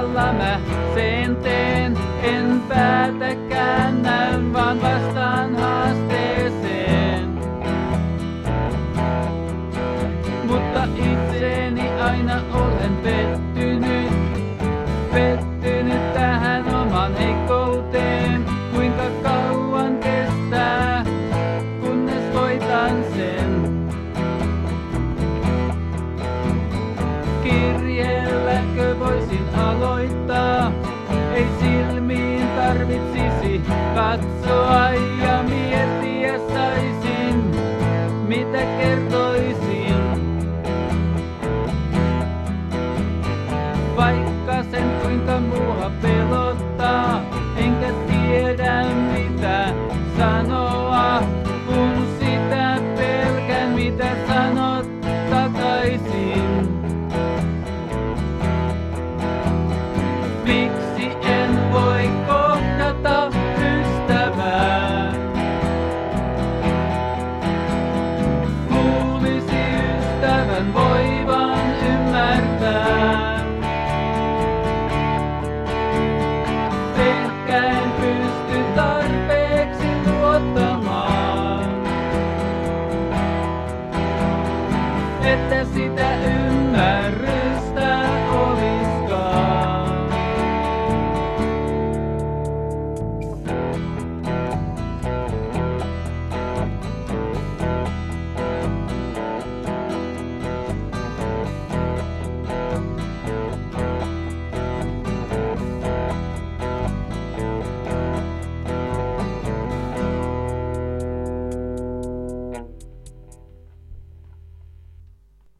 kerralla mä sen teen. En päätäkään näyn, vaan vastaan haasteeseen. Mutta itseeni aina olen pettynyt. Pettynyt tähän oman heikkouteen. Kuinka kauan kestää, kunnes voitan sen. Kirjeelläkö voisin aloittaa? Ei silmiin tarvitsisi katsoa ja miettiä saisin, mitä kertoisin. Vaikka sen kuinka mua pelottaa.